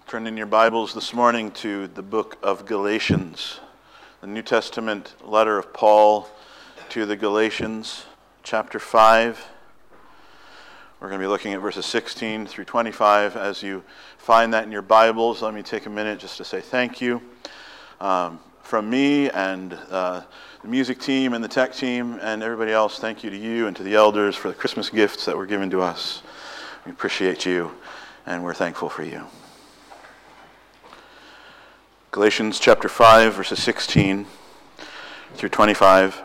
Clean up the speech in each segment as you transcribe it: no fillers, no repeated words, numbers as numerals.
Turn in your Bibles this morning to the book of Galatians, the New Testament letter of Paul to the Galatians, chapter 5. We're going to be looking at verses 16 through 25. As you find that in your Bibles, let me take a minute just to say thank you. From me and the music team and the tech team and everybody else, thank you to you and to the elders for the Christmas gifts that were given to us. We appreciate you and we're thankful for you. Galatians chapter 5, verses 16 through 25.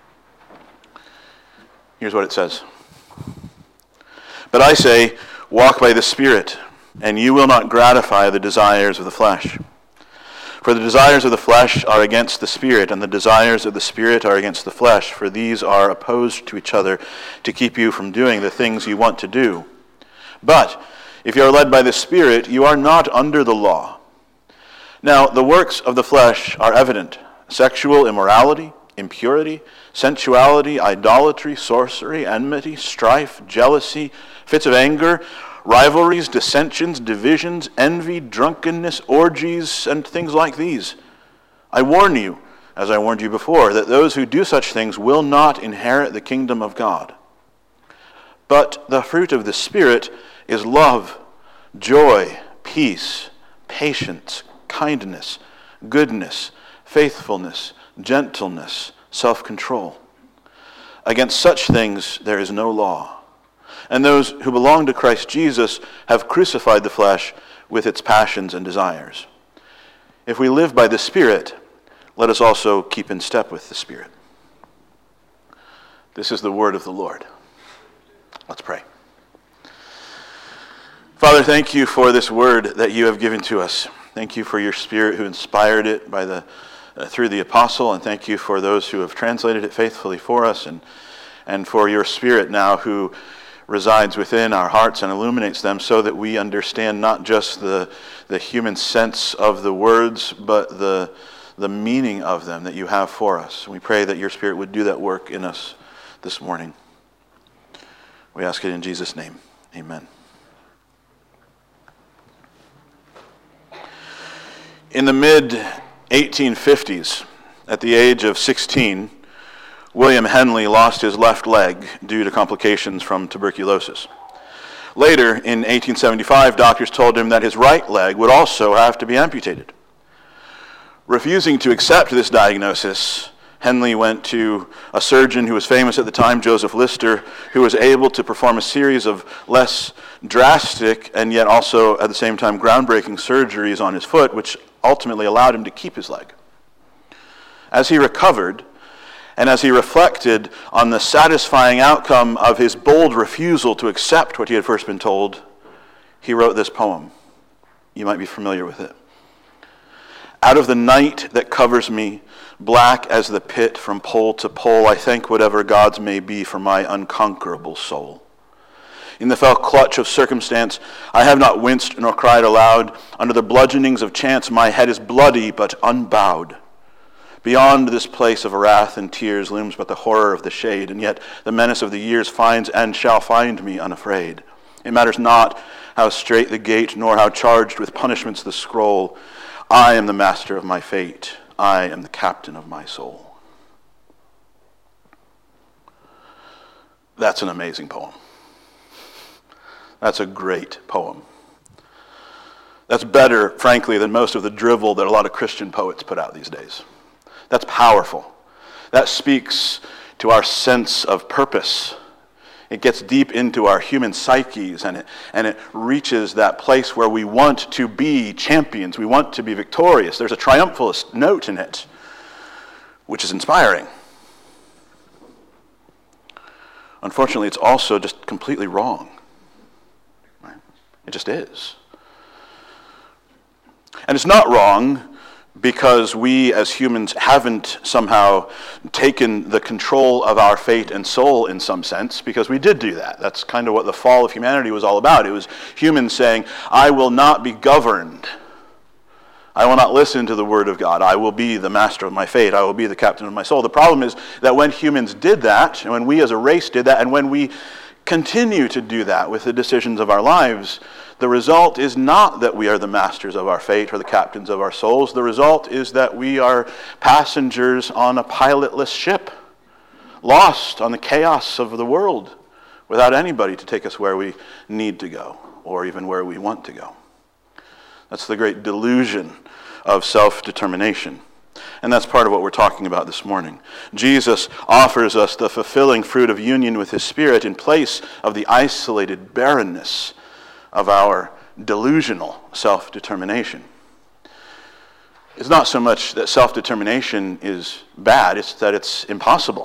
Here's what it says. But I say, walk by the Spirit, and you will not gratify the desires of the flesh. For the desires of the flesh are against the Spirit, and the desires of the Spirit are against the flesh, for these are opposed to each other to keep you from doing the things you want to do. But if you are led by the Spirit, you are not under the law. Now, the works of the flesh are evident: sexual immorality, impurity, sensuality, idolatry, sorcery, enmity, strife, jealousy, fits of anger, rivalries, dissensions, divisions, envy, drunkenness, orgies, and things like these. I warn you, as I warned you before, that those who do such things will not inherit the kingdom of God. But the fruit of the Spirit is love, joy, peace, patience, kindness, goodness, faithfulness, gentleness, self-control. Against such things there is no law. And those who belong to Christ Jesus have crucified the flesh with its passions and desires. If we live by the Spirit, let us also keep in step with the Spirit. This is the word of the Lord. Let's pray. Father, thank you for this word that you have given to us. Thank you for your Spirit who inspired it through the apostle, and thank you for those who have translated it faithfully for us, and for your Spirit now who resides within our hearts and illuminates them so that we understand not just the human sense of the words, but the meaning of them that you have for us. We pray that your Spirit would do that work in us this morning. We ask it in Jesus' name. Amen. In the mid-1850s, at the age of 16, William Henley lost his left leg due to complications from tuberculosis. Later, in 1875, doctors told him that his right leg would also have to be amputated. Refusing to accept this diagnosis, Henley went to a surgeon who was famous at the time, Joseph Lister, who was able to perform a series of less drastic and yet also at the same time groundbreaking surgeries on his foot, which ultimately allowed him to keep his leg. As he recovered, and as he reflected on the satisfying outcome of his bold refusal to accept what he had first been told, he wrote this poem. You might be familiar with it. Out of the night that covers me, black as the pit from pole to pole, I thank whatever gods may be for my unconquerable soul. In the fell clutch of circumstance, I have not winced nor cried aloud. Under the bludgeonings of chance, my head is bloody but unbowed. Beyond this place of wrath and tears looms but the horror of the shade, and yet the menace of the years finds and shall find me unafraid. It matters not how straight the gate, nor how charged with punishments the scroll. I am the master of my fate. I am the captain of my soul. That's an amazing poem. That's a great poem. That's better, frankly, than most of the drivel that a lot of Christian poets put out these days. That's powerful. That speaks to our sense of purpose. It gets deep into our human psyches, and it reaches that place where we want to be champions. We want to be victorious. There's a triumphalist note in it, which is inspiring. Unfortunately, it's also just completely wrong. Right? It just is. And it's not wrong because we as humans haven't somehow taken the control of our fate and soul in some sense, because we did do that. That's kind of what the fall of humanity was all about. It was humans saying, I will not be governed. I will not listen to the word of God. I will be the master of my fate. I will be the captain of my soul. The problem is that when humans did that, and when we as a race did that, and when we continue to do that with the decisions of our lives, the result is not that we are the masters of our fate or the captains of our souls. The result is that we are passengers on a pilotless ship, lost on the chaos of the world, without anybody to take us where we need to go, or even where we want to go. That's the great delusion of self-determination. And that's part of what we're talking about this morning. Jesus offers us the fulfilling fruit of union with his Spirit in place of the isolated barrenness of our delusional self-determination. It's not so much that self-determination is bad, it's that it's impossible.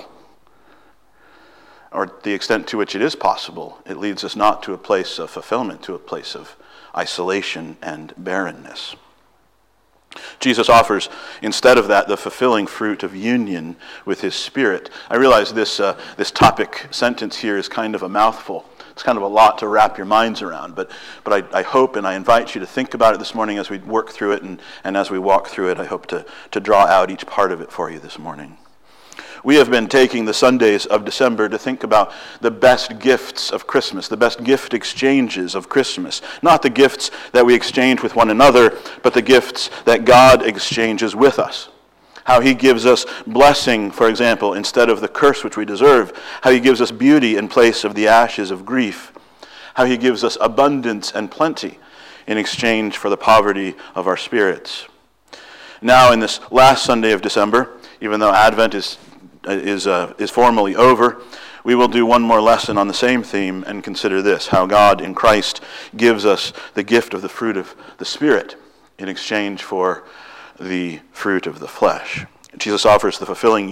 Or the extent to which it is possible, it leads us not to a place of fulfillment, to a place of isolation and barrenness. Jesus offers, instead of that, the fulfilling fruit of union with his Spirit. I realize this topic sentence here is kind of a mouthful. It's kind of a lot to wrap your minds around, but I hope and I invite you to think about it this morning as we work through it, and as we walk through it, I hope to draw out each part of it for you this morning. We have been taking the Sundays of December to think about the best gifts of Christmas, the best gift exchanges of Christmas. Not the gifts that we exchange with one another, but the gifts that God exchanges with us. How he gives us blessing, for example, instead of the curse which we deserve. How he gives us beauty in place of the ashes of grief. How he gives us abundance and plenty in exchange for the poverty of our spirits. Now, in this last Sunday of December, even though Advent is formally over, we will do one more lesson on the same theme and consider this: how God in Christ gives us the gift of the fruit of the Spirit in exchange for the fruit of the flesh. Jesus offers the fulfilling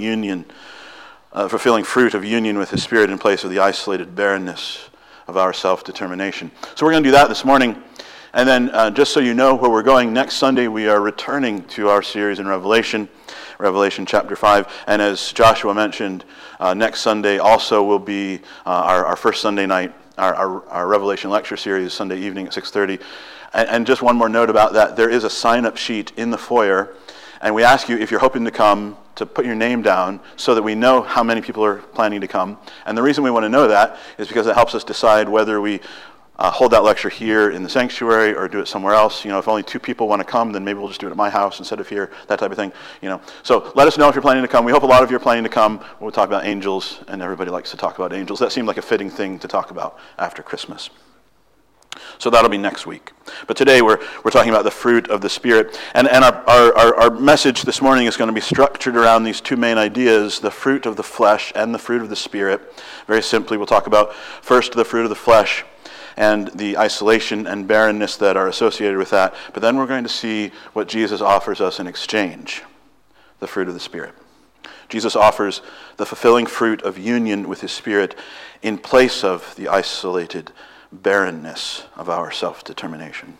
fruit of union with his Spirit in place of the isolated barrenness of our self-determination. So we're going to do that this morning. And then just so you know where we're going, next Sunday we are returning to our series in Revelation chapter 5. And as Joshua mentioned, next Sunday also will be our first Sunday night, our Revelation lecture series, Sunday evening at 6:30. And just one more note about that, there is a sign-up sheet in the foyer, and we ask you, if you're hoping to come, to put your name down so that we know how many people are planning to come. And the reason we want to know that is because it helps us decide whether we hold that lecture here in the sanctuary or do it somewhere else. You know, if only 2 people want to come, then maybe we'll just do it at my house instead of here, that type of thing. You know, so let us know if you're planning to come. We hope a lot of you are planning to come. We'll talk about angels, and everybody likes to talk about angels. That seemed like a fitting thing to talk about after Christmas. So that'll be next week. But today we're talking about the fruit of the Spirit. And our message this morning is going to be structured around these 2 main ideas, the fruit of the flesh and the fruit of the Spirit. Very simply, we'll talk about first the fruit of the flesh and the isolation and barrenness that are associated with that. But then we're going to see what Jesus offers us in exchange, the fruit of the Spirit. Jesus offers the fulfilling fruit of union with his Spirit in place of the isolated barrenness of our self-determination.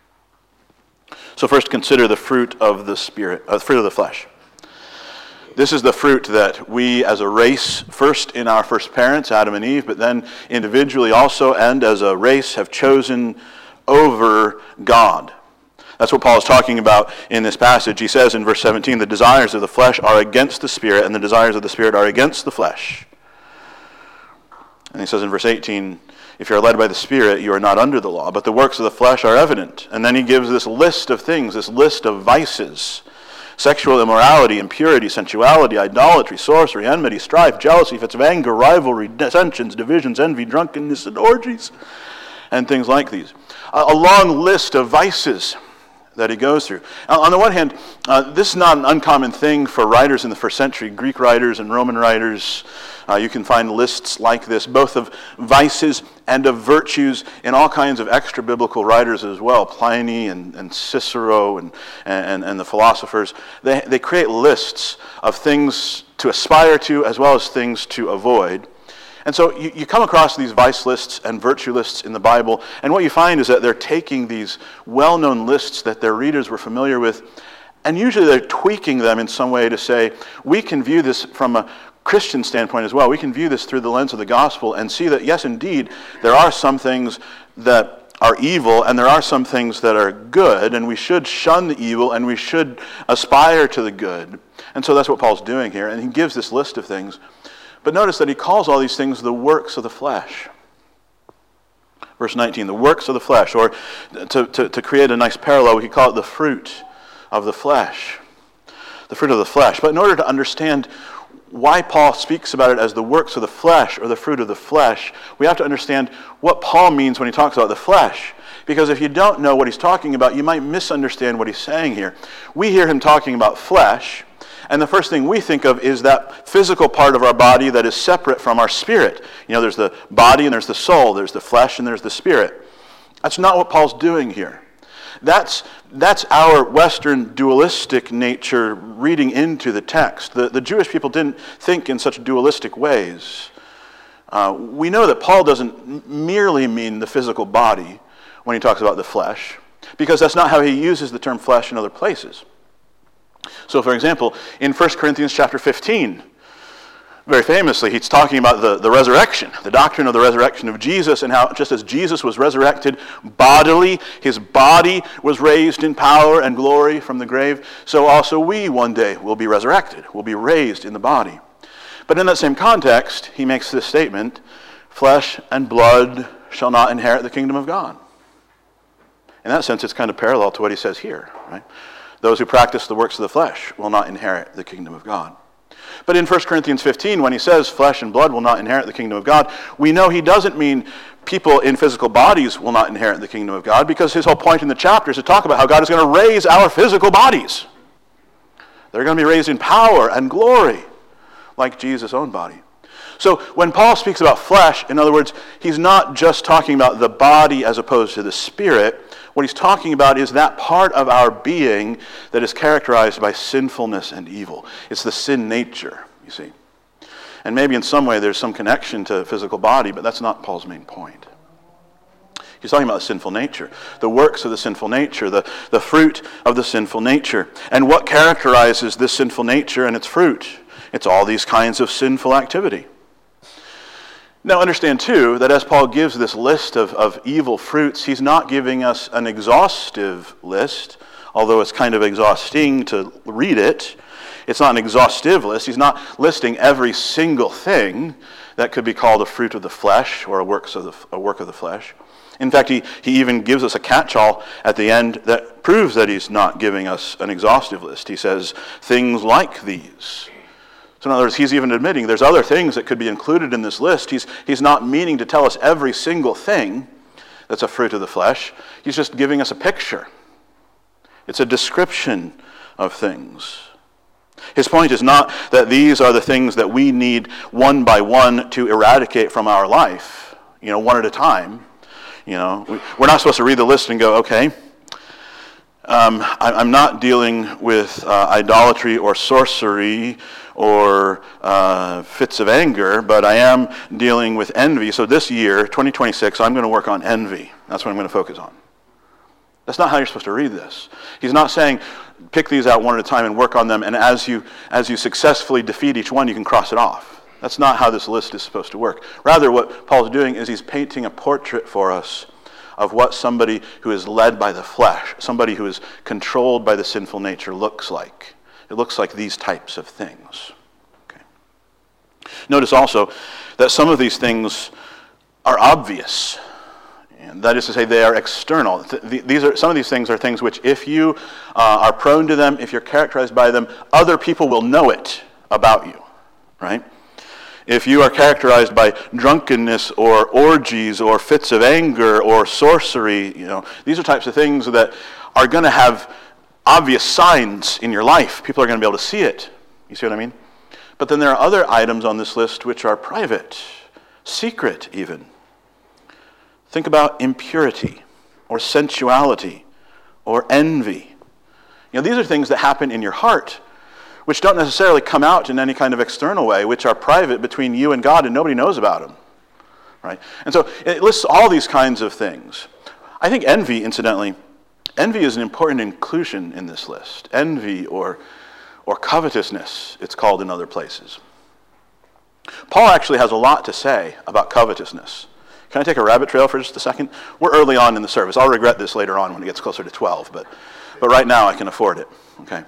So first, consider the fruit of the Spirit, fruit of the flesh. This is the fruit that we as a race, first in our first parents, Adam and Eve, but then individually also and as a race have chosen over God. That's what Paul is talking about in this passage. He says in verse 17, the desires of the flesh are against the Spirit, and the desires of the Spirit are against the flesh. And he says in verse 18, if you are led by the Spirit, you are not under the law, but the works of the flesh are evident. And then he gives this list of things, this list of vices: sexual immorality, impurity, sensuality, idolatry, sorcery, enmity, strife, jealousy, fits of anger, rivalry, dissensions, divisions, envy, drunkenness, and orgies, and things like these. A long list of vices that he goes through. On the one hand, this is not an uncommon thing for writers in the first century, Greek writers and Roman writers. You can find lists like this, both of vices and of virtues in all kinds of extra-biblical writers as well. Pliny and Cicero and the philosophers, they create lists of things to aspire to as well as things to avoid. And so you come across these vice lists and virtue lists in the Bible, and what you find is that they're taking these well-known lists that their readers were familiar with, and usually they're tweaking them in some way to say, we can view this from a Christian standpoint as well. We can view this through the lens of the gospel and see that, yes, indeed, there are some things that are evil and there are some things that are good, and we should shun the evil and we should aspire to the good. And so that's what Paul's doing here, and he gives this list of things. But notice that he calls all these things the works of the flesh. Verse 19, the works of the flesh, or to create a nice parallel, we could call it the fruit of the flesh. The fruit of the flesh. But in order to understand why Paul speaks about it as the works of the flesh or the fruit of the flesh, we have to understand what Paul means when he talks about the flesh. Because if you don't know what he's talking about, you might misunderstand what he's saying here. We hear him talking about flesh, and the first thing we think of is that physical part of our body that is separate from our spirit. You know, there's the body and there's the soul, there's the flesh and there's the spirit. That's not what Paul's doing here. That's our Western dualistic nature reading into the text. The Jewish people didn't think in such dualistic ways. We know that Paul doesn't merely mean the physical body when he talks about the flesh, because that's not how he uses the term flesh in other places. So, for example, in 1 Corinthians chapter 15, very famously, he's talking about the resurrection, the doctrine of the resurrection of Jesus, and how just as Jesus was resurrected bodily, his body was raised in power and glory from the grave, so also we one day will be resurrected, will be raised in the body. But in that same context, he makes this statement, flesh and blood shall not inherit the kingdom of God. In that sense, it's kind of parallel to what he says here, right? Those who practice the works of the flesh will not inherit the kingdom of God. But in 1 Corinthians 15, when he says flesh and blood will not inherit the kingdom of God, we know he doesn't mean people in physical bodies will not inherit the kingdom of God, because his whole point in the chapter is to talk about how God is going to raise our physical bodies. They're going to be raised in power and glory, like Jesus' own body. So when Paul speaks about flesh, in other words, he's not just talking about the body as opposed to the spirit. What he's talking about is that part of our being that is characterized by sinfulness and evil. It's the sin nature, you see. And maybe in some way there's some connection to physical body, but that's not Paul's main point. He's talking about the sinful nature, the works of the sinful nature, the fruit of the sinful nature. And what characterizes this sinful nature and its fruit? It's all these kinds of sinful activity. Now understand too that as Paul gives this list of evil fruits, he's not giving us an exhaustive list, although it's kind of exhausting to read it. It's not an exhaustive list. He's not listing every single thing that could be called a fruit of the flesh or a work of the flesh. In fact, he even gives us a catch-all at the end that proves that he's not giving us an exhaustive list. He says, things like these. So in other words, he's even admitting there's other things that could be included in this list. He's not meaning to tell us every single thing that's a fruit of the flesh. He's just giving us a picture. It's a description of things. His point is not that these are the things that we need one by one to eradicate from our life, one at a time. We're not supposed to read the list and go, okay, I'm not dealing with idolatry or sorcery or fits of anger, but I am dealing with envy. So this year, 2026, I'm going to work on envy. That's what I'm going to focus on. That's not how you're supposed to read this. He's not saying, pick these out one at a time and work on them, and as you successfully defeat each one, you can cross it off. That's not how this list is supposed to work. Rather, what Paul's doing is he's painting a portrait for us of what somebody who is led by the flesh, somebody who is controlled by the sinful nature looks like. It looks like these types of things. Okay. Notice also that some of these things are obvious. And that is to say, they are external. Some of these things are things which, if you are prone to them, if you're characterized by them, other people will know it about you, right? If you are characterized by drunkenness or orgies or fits of anger or sorcery, these are types of things that are going to have obvious signs in your life. People are going to be able to see it. You see what I mean? But then there are other items on this list which are private, secret even. Think about impurity or sensuality or envy. These are things that happen in your heart, which don't necessarily come out in any kind of external way, which are private between you and God, and nobody knows about them. Right? And so it lists all these kinds of things. I think envy, incidentally, envy is an important inclusion in this list. Envy or covetousness, it's called in other places. Paul actually has a lot to say about covetousness. Can I take a rabbit trail for just a second? We're early on in the service. I'll regret this later on when it gets closer to 12, but right now I can afford it. Okay.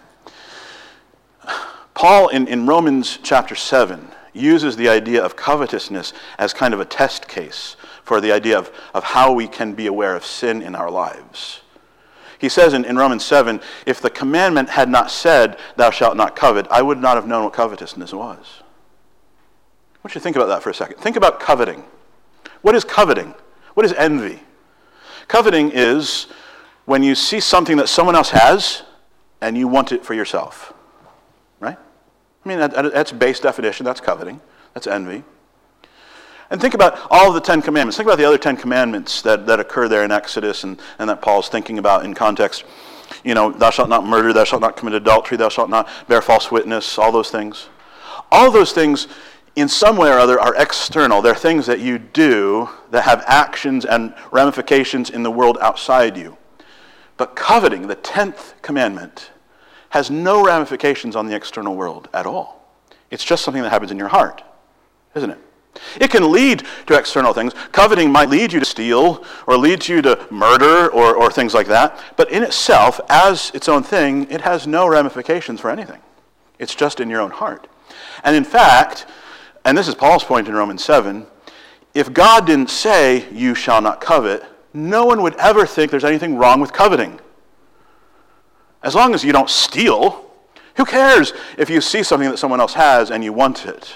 Paul in Romans chapter 7 uses the idea of covetousness as kind of a test case for the idea of how we can be aware of sin in our lives. He says in Romans 7, if the commandment had not said, thou shalt not covet, I would not have known what covetousness was. I want you to think about that for a second. Think about coveting. What is coveting? What is envy? Coveting is when you see something that someone else has and you want it for yourself. Right? I mean, that's base definition. That's coveting. That's envy. And think about all of the 10 Commandments. Think about the other 10 Commandments that occur there in Exodus and that Paul's thinking about in context. You know, thou shalt not murder, thou shalt not commit adultery, thou shalt not bear false witness, all those things. All those things, in some way or other, are external. They're things that you do that have actions and ramifications in the world outside you. But coveting, the 10th commandment, has no ramifications on the external world at all. It's just something that happens in your heart, isn't it? It can lead to external things. Coveting might lead you to steal or lead you to murder or things like that. But in itself, as its own thing, it has no ramifications for anything. It's just in your own heart. And in fact, and this is Paul's point in Romans 7, if God didn't say, you shall not covet, no one would ever think there's anything wrong with coveting. As long as you don't steal, who cares if you see something that someone else has and you want it?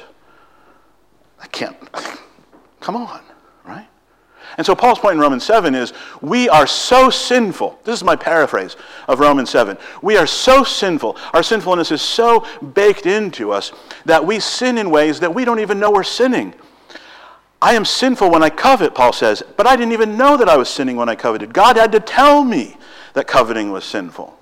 Come on, right? And so Paul's point in Romans 7 is, we are so sinful. This is my paraphrase of Romans 7. We are so sinful. Our sinfulness is so baked into us that we sin in ways that we don't even know we're sinning. I am sinful when I covet, Paul says, but I didn't even know that I was sinning when I coveted. God had to tell me that coveting was sinful.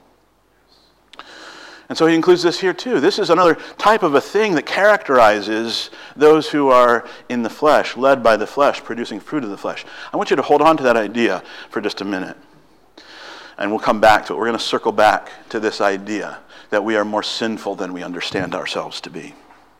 And so he includes this here too. This is another type of a thing that characterizes those who are in the flesh, led by the flesh, producing fruit of the flesh. I want you to hold on to that idea for just a minute. And we'll come back to it. We're going to circle back to this idea that we are more sinful than we understand ourselves to be.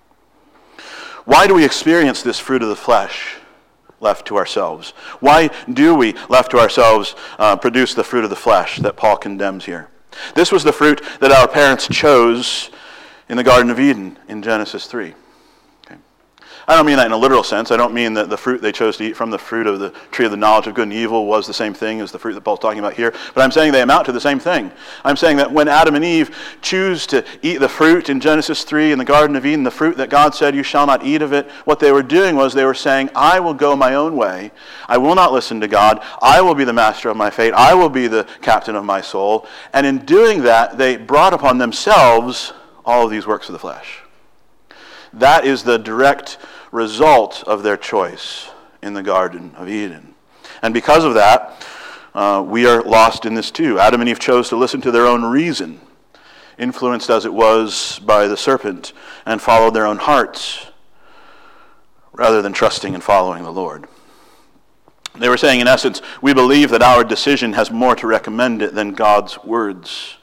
Why do we experience this fruit of the flesh left to ourselves? Why do we, left to ourselves, produce the fruit of the flesh that Paul condemns here? This was the fruit that our parents chose in the Garden of Eden in Genesis 3. Okay. I don't mean that in a literal sense. I don't mean that the fruit they chose to eat from, the fruit of the tree of the knowledge of good and evil, was the same thing as the fruit that Paul's talking about here. But I'm saying they amount to the same thing. I'm saying that when Adam and Eve choose to eat the fruit in Genesis 3 in the Garden of Eden, the fruit that God said, you shall not eat of it, what they were doing was they were saying, I will go my own way. I will not listen to God. I will be the master of my fate. I will be the captain of my soul. And in doing that, they brought upon themselves all of these works of the flesh. That is the direct result of their choice in the Garden of Eden. And because of that, we are lost in this too. Adam and Eve chose to listen to their own reason, influenced as it was by the serpent, and followed their own hearts rather than trusting and following the Lord. They were saying, in essence, we believe that our decision has more to recommend it than God's words.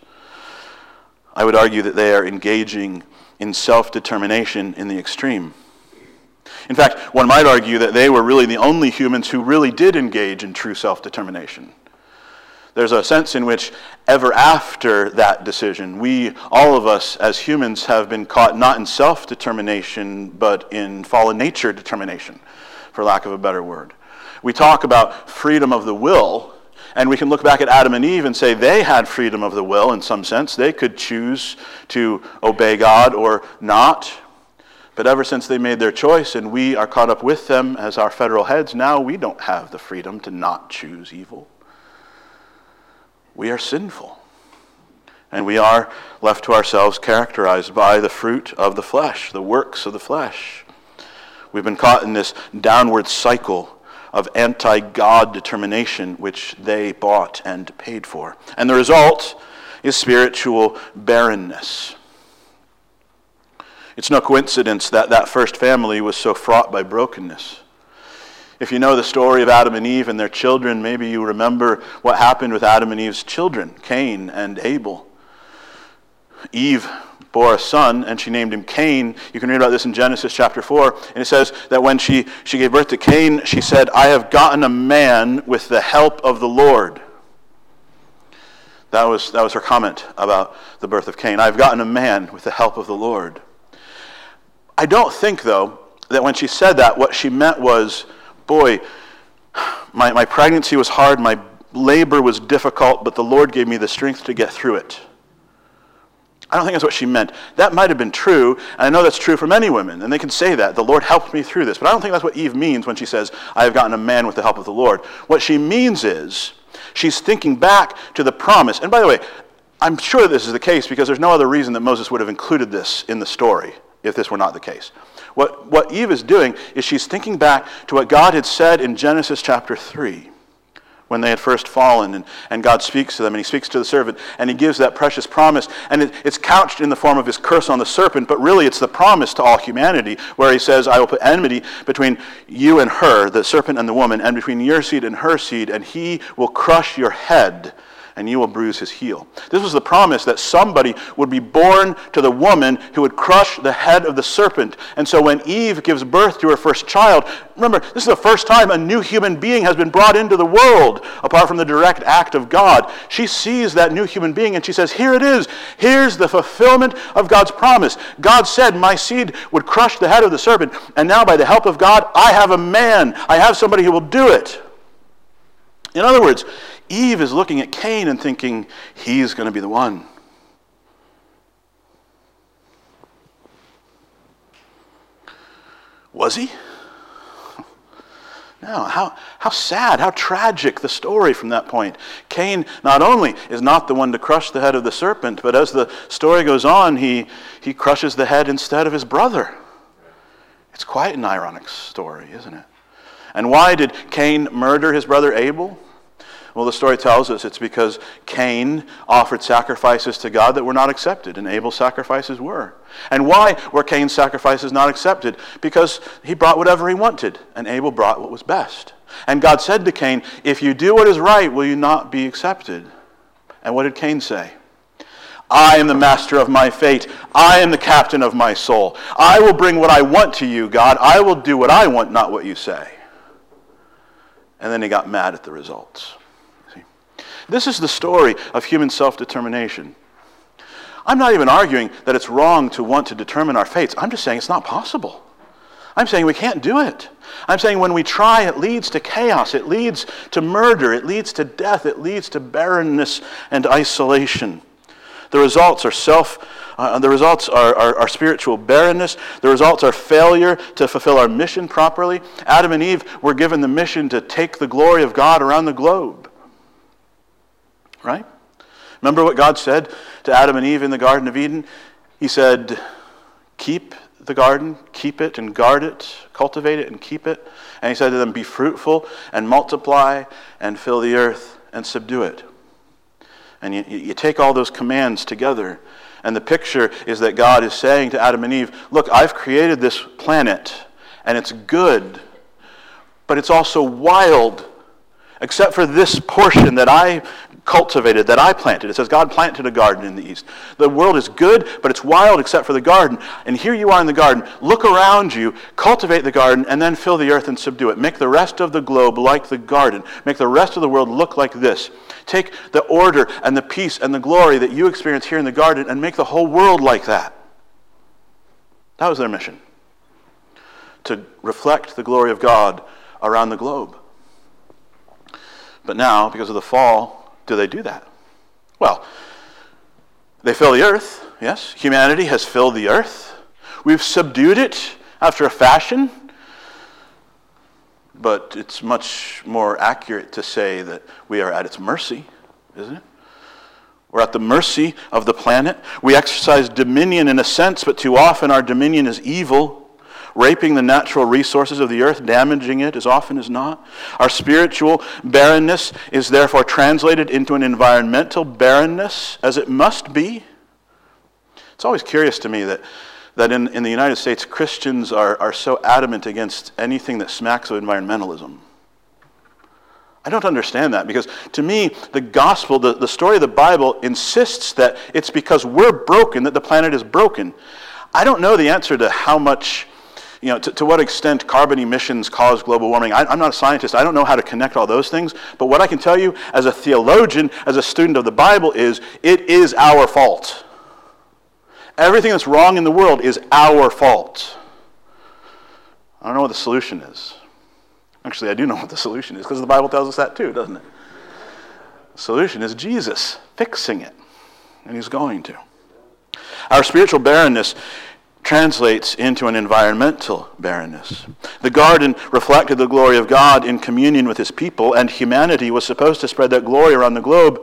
I would argue that they are engaging in self-determination in the extreme. In fact, one might argue that they were really the only humans who really did engage in true self-determination. There's a sense in which ever after that decision, we, all of us as humans, have been caught not in self-determination, but in fallen nature determination, for lack of a better word. We talk about freedom of the will, and we can look back at Adam and Eve and say they had freedom of the will in some sense. They could choose to obey God or not. But ever since they made their choice and we are caught up with them as our federal heads, now we don't have the freedom to not choose evil. We are sinful. And we are left to ourselves characterized by the fruit of the flesh, the works of the flesh. We've been caught in this downward cycle of anti-God determination, which they bought and paid for. And the result is spiritual barrenness. It's no coincidence that that first family was so fraught by brokenness. If you know the story of Adam and Eve and their children, maybe you remember what happened with Adam and Eve's children, Cain and Abel. Eve bore a son, and she named him Cain. You can read about this in Genesis chapter 4. And it says that when she gave birth to Cain, she said, I have gotten a man with the help of the Lord. That was her comment about the birth of Cain. I've gotten a man with the help of the Lord. I don't think, though, that when she said that, what she meant was, boy, My pregnancy was hard, my labor was difficult, but the Lord gave me the strength to get through it. I don't think that's what she meant. That might have been true, and I know that's true for many women, and they can say that. The Lord helped me through this. But I don't think that's what Eve means when she says, I have gotten a man with the help of the Lord. What she means is, she's thinking back to the promise. And by the way, I'm sure this is the case because there's no other reason that Moses would have included this in the story if this were not the case. What Eve is doing is she's thinking back to what God had said in Genesis chapter 3. When they had first fallen, and God speaks to them, and he speaks to the serpent, and he gives that precious promise. And it's couched in the form of his curse on the serpent, but really it's the promise to all humanity, where he says, I will put enmity between you and her, the serpent and the woman, and between your seed and her seed, and he will crush your head, and you will bruise his heel. This was the promise that somebody would be born to the woman who would crush the head of the serpent. And so when Eve gives birth to her first child, remember, this is the first time a new human being has been brought into the world, apart from the direct act of God. She sees that new human being and she says, here it is. Here's the fulfillment of God's promise. God said my seed would crush the head of the serpent, and now by the help of God, I have a man. I have somebody who will do it. In other words, Eve is looking at Cain and thinking, he's going to be the one. Was he? No. How sad, how tragic the story from that point. Cain not only is not the one to crush the head of the serpent, but as the story goes on, he crushes the head instead of his brother. It's quite an ironic story, isn't it? And why did Cain murder his brother Abel? Well, the story tells us it's because Cain offered sacrifices to God that were not accepted, and Abel's sacrifices were. And why were Cain's sacrifices not accepted? Because he brought whatever he wanted, and Abel brought what was best. And God said to Cain, if you do what is right, will you not be accepted? And what did Cain say? I am the master of my fate. I am the captain of my soul. I will bring what I want to you, God. I will do what I want, not what you say. And then he got mad at the results. This is the story of human self-determination. I'm not even arguing that it's wrong to want to determine our fates. I'm just saying it's not possible. I'm saying we can't do it. I'm saying when we try, it leads to chaos. It leads to murder. It leads to death. It leads to barrenness and isolation. The results are spiritual barrenness. The results are failure to fulfill our mission properly. Adam and Eve were given the mission to take the glory of God around the globe. Right? Remember what God said to Adam and Eve in the Garden of Eden? He said, keep the garden, keep it and guard it, cultivate it and keep it. And he said to them, be fruitful and multiply and fill the earth and subdue it. And you take all those commands together, and the picture is that God is saying to Adam and Eve, look, I've created this planet, and it's good, but it's also wild, except for this portion that I cultivated, that I planted. It says God planted a garden in the east. The world is good, but it's wild except for the garden. And here you are in the garden. Look around you, cultivate the garden, and then fill the earth and subdue it. Make the rest of the globe like the garden. Make the rest of the world look like this. Take the order and the peace and the glory that you experience here in the garden and make the whole world like that. That was their mission. To reflect the glory of God around the globe. But now, because of the fall, do they do that? Well, they fill the earth, yes. Humanity has filled the earth. We've subdued it after a fashion. But it's much more accurate to say that we are at its mercy, isn't it? We're at the mercy of the planet. We exercise dominion in a sense, but too often our dominion is evil, raping the natural resources of the earth, damaging it as often as not. Our spiritual barrenness is therefore translated into an environmental barrenness, as it must be. It's always curious to me that in the United States, Christians are so adamant against anything that smacks of environmentalism. I don't understand that, because to me, the gospel, the story of the Bible insists that it's because we're broken that the planet is broken. I don't know the answer to how much, to what extent carbon emissions cause global warming. I'm not a scientist. I don't know how to connect all those things. But what I can tell you as a theologian, as a student of the Bible, is it is our fault. Everything that's wrong in the world is our fault. I don't know what the solution is. Actually, I do know what the solution is because the Bible tells us that too, doesn't it? The solution is Jesus fixing it, and he's going to. Our spiritual barrenness translates into an environmental barrenness. The garden reflected the glory of God in communion with his people, and humanity was supposed to spread that glory around the globe.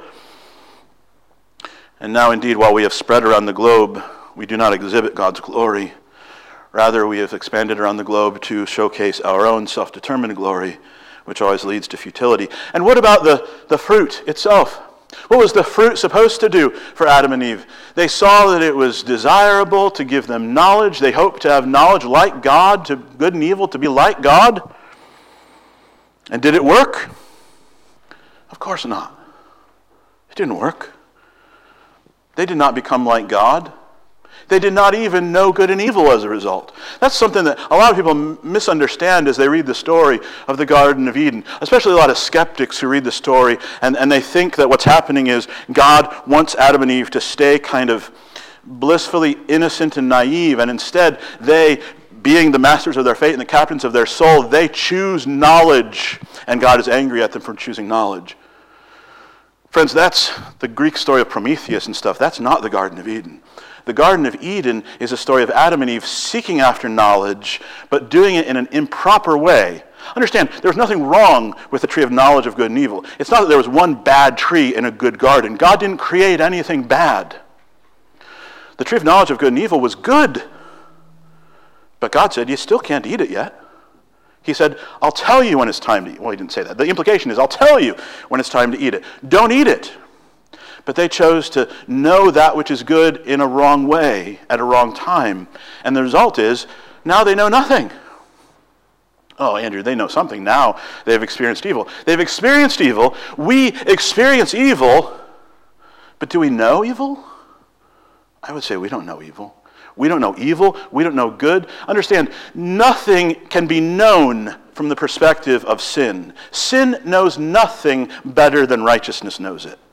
And now, indeed, while we have spread around the globe, we do not exhibit God's glory. Rather, we have expanded around the globe to showcase our own self-determined glory, which always leads to futility. And what about the fruit itself? What was the fruit supposed to do for Adam and Eve? They saw that it was desirable to give them knowledge. They hoped to have knowledge like God, to good and evil, to be like God. And did it work? Of course not. It didn't work. They did not become like God. They did not even know good and evil as a result. That's something that a lot of people misunderstand as they read the story of the Garden of Eden, especially a lot of skeptics who read the story and they think that what's happening is God wants Adam and Eve to stay kind of blissfully innocent and naive, and instead they, being the masters of their fate and the captains of their soul, they choose knowledge, and God is angry at them for choosing knowledge. Friends, that's the Greek story of Prometheus and stuff. That's not the Garden of Eden. The Garden of Eden is a story of Adam and Eve seeking after knowledge, but doing it in an improper way. Understand, there was nothing wrong with the tree of knowledge of good and evil. It's not that there was one bad tree in a good garden. God didn't create anything bad. The tree of knowledge of good and evil was good. But God said, you still can't eat it yet. He said, I'll tell you when it's time to eat. Well, he didn't say that. The implication is, I'll tell you when it's time to eat it. Don't eat it. But they chose to know that which is good in a wrong way at a wrong time. And the result is, now they know nothing. Oh, Andrew, they know something. Now they've experienced evil. They've experienced evil. We experience evil. But do we know evil? I would say we don't know evil. We don't know evil. We don't know good. Understand, nothing can be known from the perspective of sin. Sin knows nothing better than righteousness knows it.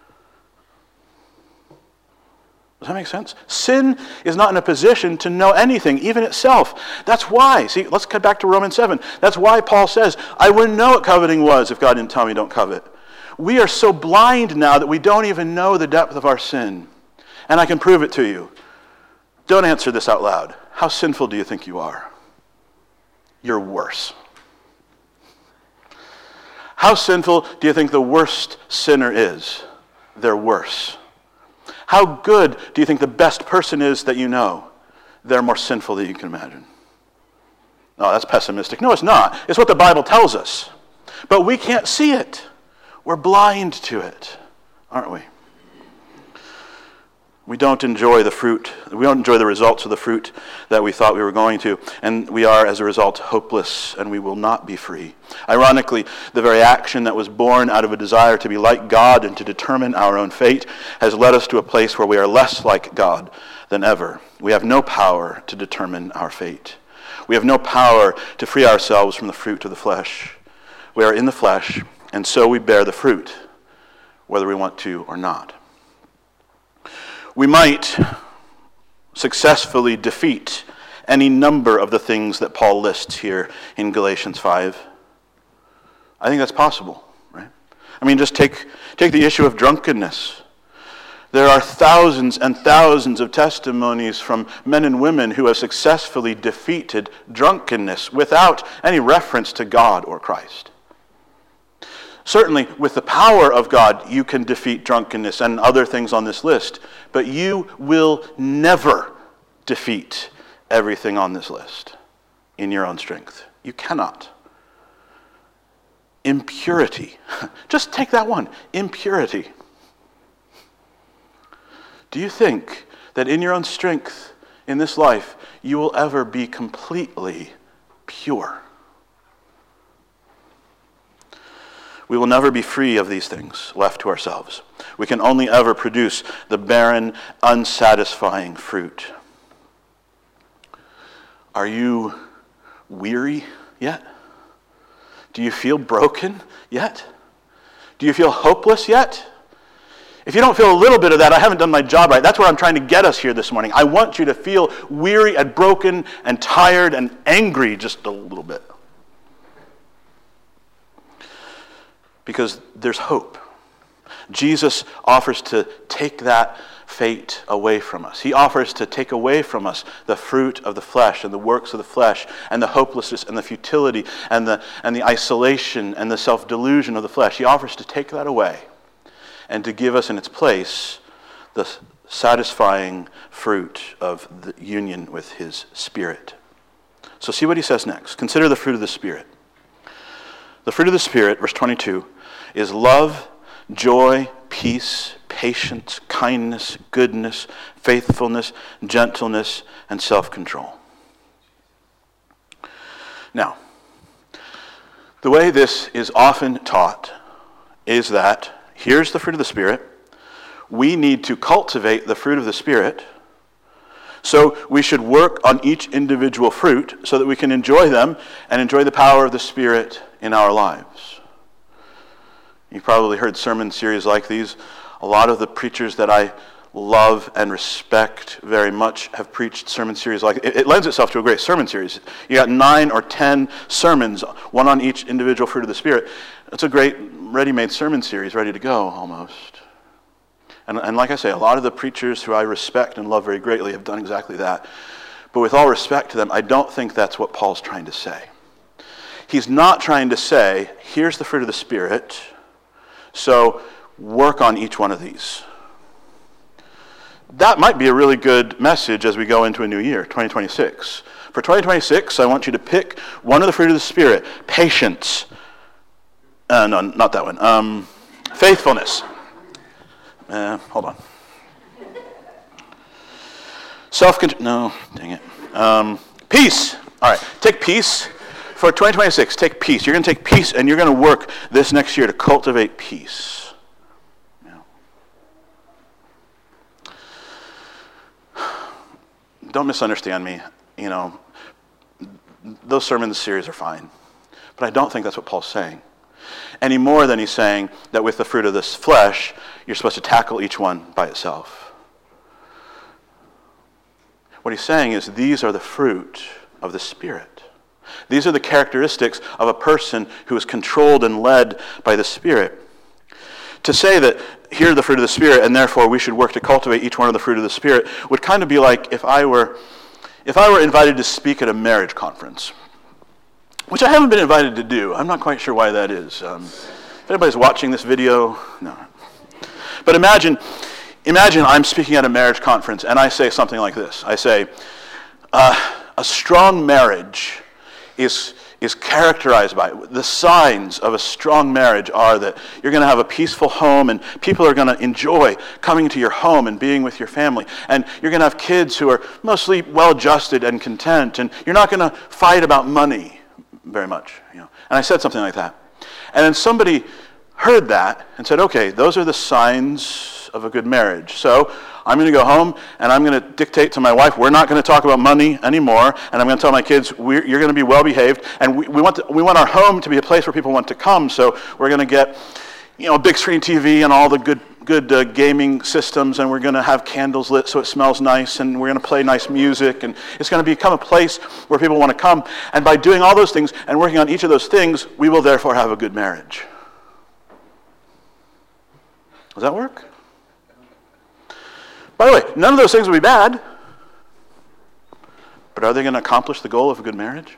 Does that make sense? Sin is not in a position to know anything, even itself. That's why, see, let's get back to Romans 7. That's why Paul says, I wouldn't know what coveting was if God didn't tell me don't covet. We are so blind now that we don't even know the depth of our sin. And I can prove it to you. Don't answer this out loud. How sinful do you think you are? You're worse. How sinful do you think the worst sinner is? They're worse. How good do you think the best person is that you know? They're more sinful than you can imagine. No, that's pessimistic. No, it's not. It's what the Bible tells us. But we can't see it. We're blind to it, aren't we? We don't enjoy the fruit. We don't enjoy the results of the fruit that we thought we were going to. And we are, as a result, hopeless, and we will not be free. Ironically, the very action that was born out of a desire to be like God and to determine our own fate has led us to a place where we are less like God than ever. We have no power to determine our fate. We have no power to free ourselves from the fruit of the flesh. We are in the flesh, and so we bear the fruit, whether we want to or not. We might successfully defeat any number of the things that Paul lists here in Galatians 5. I think that's possible, right? I mean, just take the issue of drunkenness. There are thousands and thousands of testimonies from men and women who have successfully defeated drunkenness without any reference to God or Christ. Certainly, with the power of God, you can defeat drunkenness and other things on this list, but you will never defeat everything on this list in your own strength. You cannot. Impurity. Just take that one. Impurity. Do you think that in your own strength in this life, you will ever be completely pure? We will never be free of these things left to ourselves. We can only ever produce the barren, unsatisfying fruit. Are you weary yet? Do you feel broken yet? Do you feel hopeless yet? If you don't feel a little bit of that, I haven't done my job right. That's where I'm trying to get us here this morning. I want you to feel weary and broken and tired and angry just a little bit. because there's hope. Jesus offers to take that fate away from us. He offers to take away from us the fruit of the flesh and the works of the flesh and the hopelessness and the futility and the isolation and the self-delusion of the flesh. He offers to take that away and to give us in its place the satisfying fruit of the union with his Spirit. So see what he says next. Consider the fruit of the Spirit. The fruit of the Spirit, verse 22, is love, joy, peace, patience, kindness, goodness, faithfulness, gentleness, and self-control. Now, the way this is often taught is that here's the fruit of the Spirit. We need to cultivate the fruit of the Spirit. So we should work on each individual fruit so that we can enjoy them and enjoy the power of the Spirit in our lives. You've probably heard sermon series like these. A lot of the preachers that I love and respect very much have preached sermon series like it. It lends itself to a great sermon series. You got 9 or 10 sermons, one on each individual fruit of the Spirit. It's a great ready-made sermon series, ready to go almost. And like I say, a lot of the preachers who I respect and love very greatly have done exactly that. But with all respect to them, I don't think that's what Paul's trying to say. He's not trying to say, here's the fruit of the Spirit, so work on each one of these. That might be a really good message as we go into a new year, 2026. For 2026, I want you to pick one of the fruit of the Spirit. Patience. No, not that one. Faithfulness. Hold on. Self-control. No, dang it. Peace. All right, take peace. For 2026, take peace. You're going to take peace and you're going to work this next year to cultivate peace. Yeah. Don't misunderstand me. You know, those sermon series are fine. But I don't think that's what Paul's saying. Any more than he's saying that with the fruit of this flesh, you're supposed to tackle each one by itself. What he's saying is these are the fruit of the Spirit. These are the characteristics of a person who is controlled and led by the Spirit. To say that here are the fruit of the Spirit and therefore we should work to cultivate each one of the fruit of the Spirit would kind of be like if I were invited to speak at a marriage conference, which I haven't been invited to do. I'm not quite sure why that is. If anybody's watching this video, no. But imagine I'm speaking at a marriage conference and I say something like this. I say, a strong marriage is characterized by, the signs of a strong marriage are that you're going to have a peaceful home and people are going to enjoy coming to your home and being with your family. And you're going to have kids who are mostly well-adjusted and content, and you're not going to fight about money very much. You know. And I said something like that. And then somebody heard that and said, okay, those are the signs of a good marriage. So I'm going to go home and I'm going to dictate to my wife, we're not going to talk about money anymore, and I'm going to tell my kids, you're going to be well behaved, and we want our home to be a place where people want to come, so we're going to get, a big screen TV and all the good gaming systems, and we're going to have candles lit so it smells nice, and we're going to play nice music, and it's going to become a place where people want to come. And by doing all those things and working on each of those things, we will therefore have a good marriage. Does that work? By the way, none of those things will be bad, but are they going to accomplish the goal of a good marriage?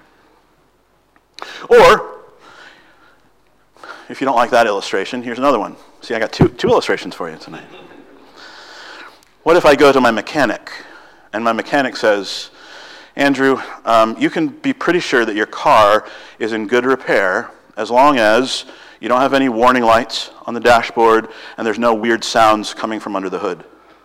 Or, if you don't like that illustration, here's another one. See, I got two illustrations for you tonight. What if I go to my mechanic, and my mechanic says, Andrew, you can be pretty sure that your car is in good repair as long as you don't have any warning lights on the dashboard and there's no weird sounds coming from under the hood.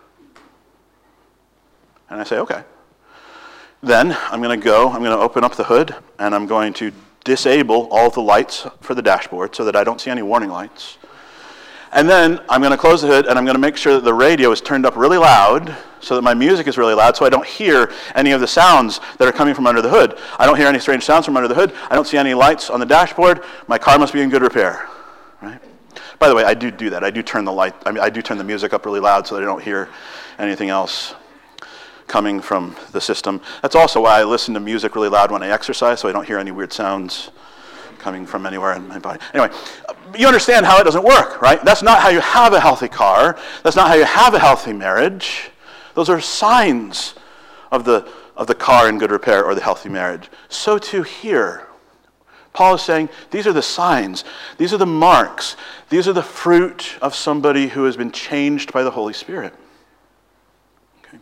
And I say, okay. Then I'm going to open up the hood, and I'm going to disable all the lights for the dashboard so that I don't see any warning lights. And then I'm going to close the hood, and I'm going to make sure that the radio is turned up really loud so that my music is really loud so I don't hear any of the sounds that are coming from under the hood. I don't hear any strange sounds from under the hood. I don't see any lights on the dashboard. My car must be in good repair. Right? By the way, I do that. I do turn the music up really loud so that I don't hear anything else coming from the system. That's also why I listen to music really loud when I exercise, so I don't hear any weird sounds coming from anywhere in my body. Anyway, you understand how it doesn't work, right? That's not how you have a healthy car. That's not how you have a healthy marriage. Those are signs of the car in good repair or the healthy marriage. So too here. Paul is saying these are the signs. These are the marks. These are the fruit of somebody who has been changed by the Holy Spirit. Okay.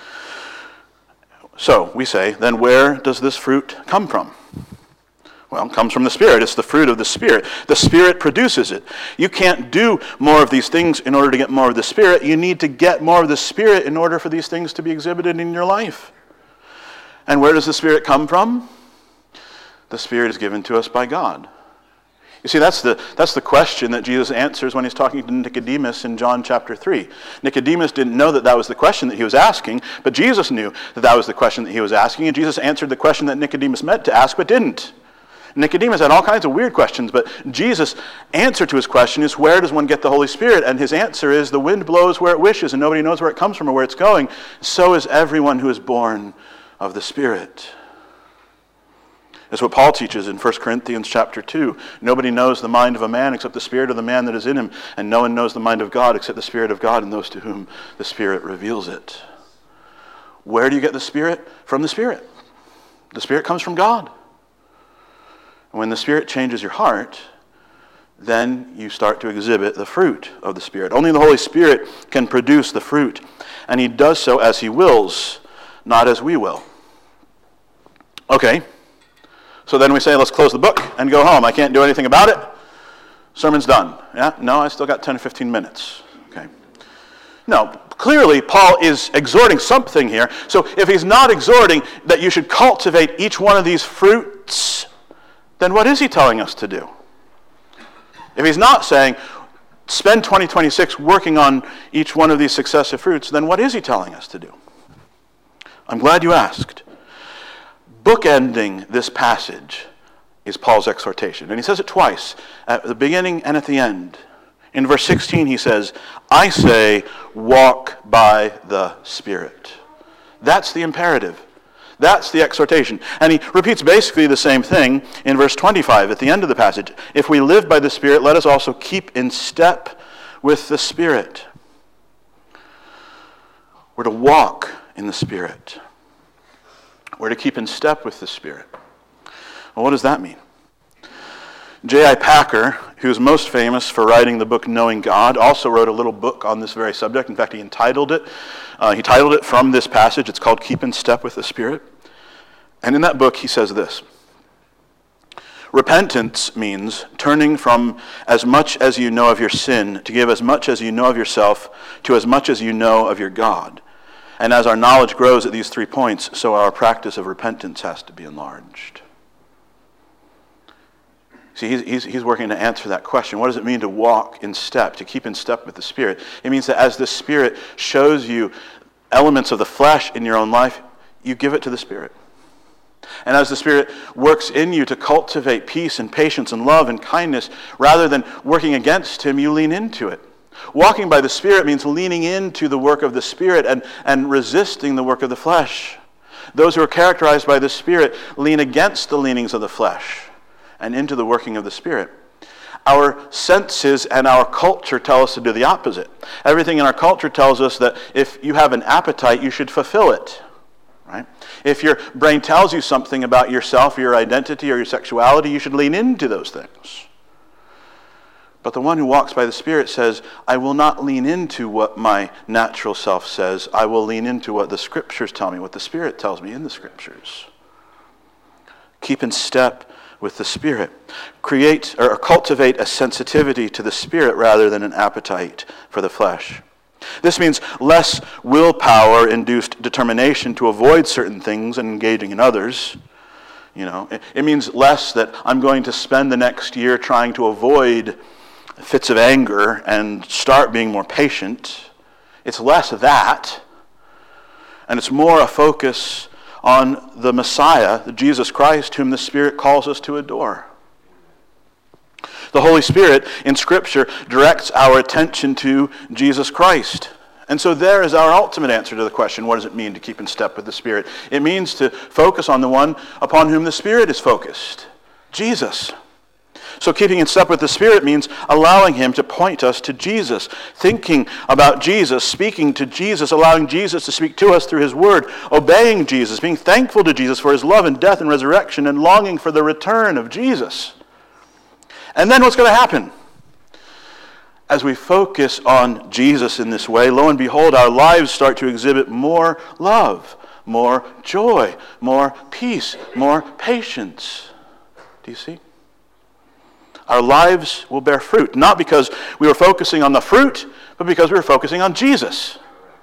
So we say, then where does this fruit come from? Well, it comes from the Spirit. It's the fruit of the Spirit. The Spirit produces it. You can't do more of these things in order to get more of the Spirit. You need to get more of the Spirit in order for these things to be exhibited in your life. And where does the Spirit come from? The Spirit is given to us by God. You see, that's the question that Jesus answers when he's talking to Nicodemus in John chapter 3. Nicodemus didn't know that was the question that he was asking, but Jesus knew that was the question that he was asking, and Jesus answered the question that Nicodemus meant to ask but didn't. Nicodemus had all kinds of weird questions, but Jesus' answer to his question is, where does one get the Holy Spirit? And his answer is, the wind blows where it wishes, and nobody knows where it comes from or where it's going. So is everyone who is born of the Spirit. That's what Paul teaches in 1 Corinthians chapter 2. Nobody knows the mind of a man except the spirit of the man that is in him, and no one knows the mind of God except the Spirit of God and those to whom the Spirit reveals it. Where do you get the Spirit? From the Spirit. The Spirit comes from God. And when the Spirit changes your heart, then you start to exhibit the fruit of the Spirit. Only the Holy Spirit can produce the fruit, and he does so as he wills, not as we will. Okay, so then we say, let's close the book and go home. I can't do anything about it. Sermon's done. Yeah? No, I still got 10 or 15 minutes. Okay. No, clearly Paul is exhorting something here. So if he's not exhorting that you should cultivate each one of these fruits, then what is he telling us to do? If he's not saying, spend 2026 working on each one of these successive fruits, then what is he telling us to do? I'm glad you asked. Bookending this passage is Paul's exhortation. And he says it twice, at the beginning and at the end. In verse 16 he says, I say, walk by the Spirit. That's the imperative. That's the exhortation. And he repeats basically the same thing in verse 25 at the end of the passage. If we live by the Spirit, let us also keep in step with the Spirit. We're to walk in the Spirit. We're to keep in step with the Spirit. Well, what does that mean? J.I. Packer, who's most famous for writing the book Knowing God, also wrote a little book on this very subject. In fact, he titled it from this passage. It's called Keep in Step with the Spirit. And in that book, he says this: repentance means turning from as much as you know of your sin to give as much as you know of yourself to as much as you know of your God. And as our knowledge grows at these 3 points, so our practice of repentance has to be enlarged. See, he's working to answer that question. What does it mean to walk in step, to keep in step with the Spirit? It means that as the Spirit shows you elements of the flesh in your own life, you give it to the Spirit. And as the Spirit works in you to cultivate peace and patience and love and kindness, rather than working against Him, you lean into it. Walking by the Spirit means leaning into the work of the Spirit and resisting the work of the flesh. Those who are characterized by the Spirit lean against the leanings of the flesh and into the working of the Spirit. Our senses and our culture tell us to do the opposite. Everything in our culture tells us that if you have an appetite, you should fulfill it. Right? If your brain tells you something about yourself, or your identity, or your sexuality, you should lean into those things. But the one who walks by the Spirit says, I will not lean into what my natural self says. I will lean into what the Scriptures tell me, what the Spirit tells me in the Scriptures. Keep in step with the Spirit. Create or cultivate a sensitivity to the Spirit rather than an appetite for the flesh. This means less willpower-induced determination to avoid certain things and engaging in others. You know, it means less that I'm going to spend the next year trying to avoid fits of anger and start being more patient. It's less of that, and it's more a focus on the Messiah, the Jesus Christ, whom the Spirit calls us to adore. The Holy Spirit in Scripture directs our attention to Jesus Christ. And so there is our ultimate answer to the question, what does it mean to keep in step with the Spirit? It means to focus on the one upon whom the Spirit is focused, Jesus. So keeping in step with the Spirit means allowing him to point us to Jesus, thinking about Jesus, speaking to Jesus, allowing Jesus to speak to us through his word, obeying Jesus, being thankful to Jesus for his love and death and resurrection, and longing for the return of Jesus. And then what's going to happen? As we focus on Jesus in this way, lo and behold, our lives start to exhibit more love, more joy, more peace, more patience. Do you see? Our lives will bear fruit, not because we were focusing on the fruit, but because we were focusing on Jesus.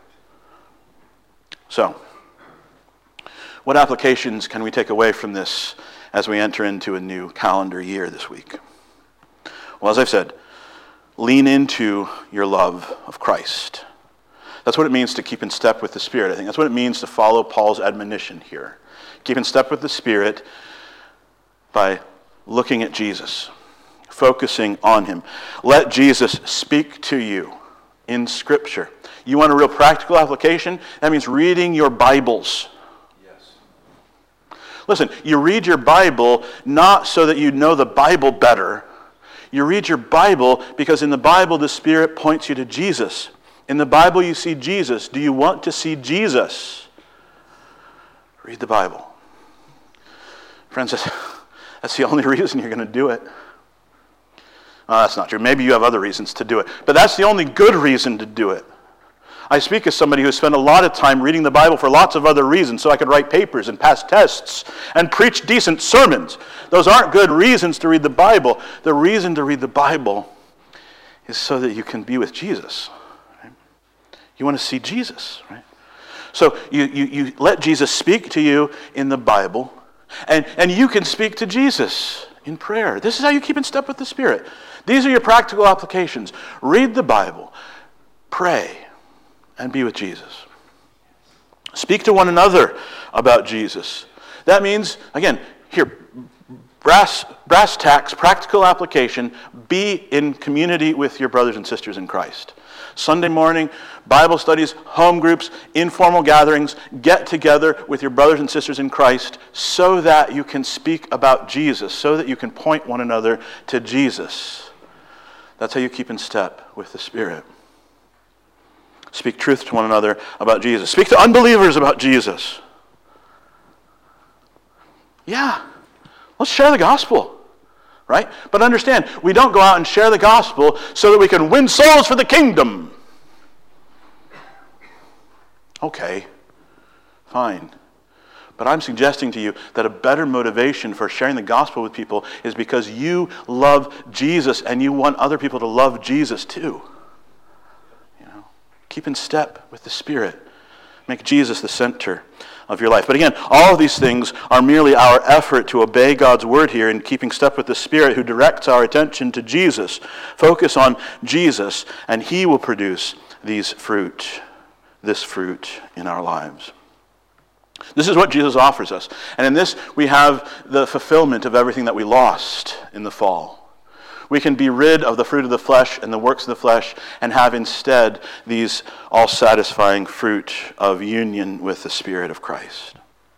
So, what applications can we take away from this as we enter into a new calendar year this week? Well, as I've said, lean into your love of Christ. That's what it means to keep in step with the Spirit. I think that's what it means to follow Paul's admonition here. Keep in step with the Spirit by looking at Jesus, focusing on him. Let Jesus speak to you in Scripture. You want a real practical application? That means reading your Bibles. Yes. Listen, you read your Bible not so that you know the Bible better. You read your Bible because in the Bible the Spirit points you to Jesus. In the Bible you see Jesus. Do you want to see Jesus? Read the Bible. Friends, that's the only reason you're going to do it. Well, that's not true. Maybe you have other reasons to do it. But that's the only good reason to do it. I speak as somebody who spent a lot of time reading the Bible for lots of other reasons, so I could write papers and pass tests and preach decent sermons. Those aren't good reasons to read the Bible. The reason to read the Bible is so that you can be with Jesus. Right? You want to see Jesus, right? So you let Jesus speak to you in the Bible, and you can speak to Jesus in prayer. This is how you keep in step with the Spirit. These are your practical applications. Read the Bible, pray, and be with Jesus. Speak to one another about Jesus. That means, again, here, brass tacks, practical application, be in community with your brothers and sisters in Christ. Sunday morning, Bible studies, home groups, informal gatherings, get together with your brothers and sisters in Christ so that you can speak about Jesus, so that you can point one another to Jesus. That's how you keep in step with the Spirit. Speak truth to one another about Jesus. Speak to unbelievers about Jesus. Yeah, let's share the gospel, right? But understand, we don't go out and share the gospel so that we can win souls for the kingdom. Okay, fine. But I'm suggesting to you that a better motivation for sharing the gospel with people is because you love Jesus and you want other people to love Jesus too. Keep in step with the Spirit. Make Jesus the center of your life. But again, all of these things are merely our effort to obey God's word here in keeping step with the Spirit who directs our attention to Jesus. Focus on Jesus, and he will produce this fruit in our lives. This is what Jesus offers us. And in this, we have the fulfillment of everything that we lost in the fall. We can be rid of the fruit of the flesh and the works of the flesh and have instead these all-satisfying fruit of union with the Spirit of Christ.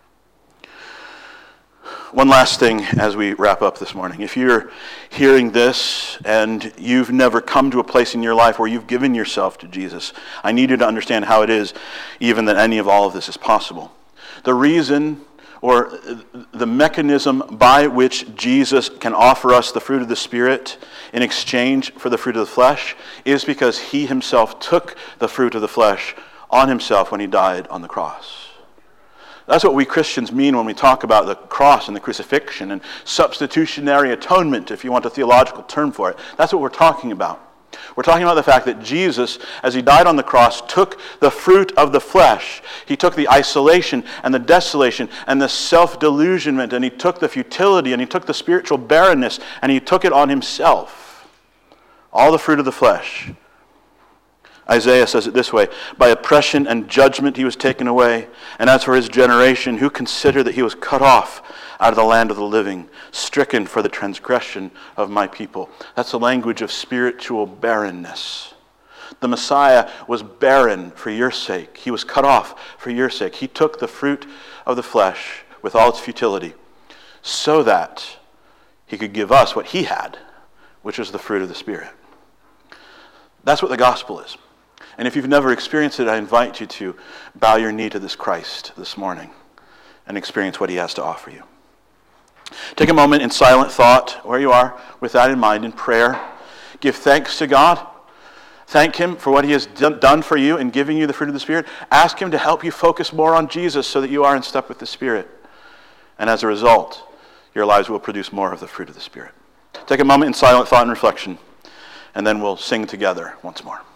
One last thing as we wrap up this morning. If you're hearing this and you've never come to a place in your life where you've given yourself to Jesus, I need you to understand how it is even that any of all of this is possible. The reason or the mechanism by which Jesus can offer us the fruit of the Spirit in exchange for the fruit of the flesh is because he himself took the fruit of the flesh on himself when he died on the cross. That's what we Christians mean when we talk about the cross and the crucifixion and substitutionary atonement, if you want a theological term for it. That's what we're talking about. We're talking about the fact that Jesus, as he died on the cross, took the fruit of the flesh. He took the isolation and the desolation and the self-delusionment, and he took the futility, and he took the spiritual barrenness, and he took it on himself. All the fruit of the flesh. Isaiah says it this way, by oppression and judgment he was taken away, and as for his generation, who considered that he was cut off out of the land of the living, stricken for the transgression of my people. That's the language of spiritual barrenness. The Messiah was barren for your sake. He was cut off for your sake. He took the fruit of the flesh with all its futility so that he could give us what he had, which is the fruit of the Spirit. That's what the gospel is. And if you've never experienced it, I invite you to bow your knee to this Christ this morning and experience what he has to offer you. Take a moment in silent thought, where you are, with that in mind, in prayer. Give thanks to God. Thank him for what he has done for you in giving you the fruit of the Spirit. Ask him to help you focus more on Jesus so that you are in step with the Spirit. And as a result, your lives will produce more of the fruit of the Spirit. Take a moment in silent thought and reflection, and then we'll sing together once more.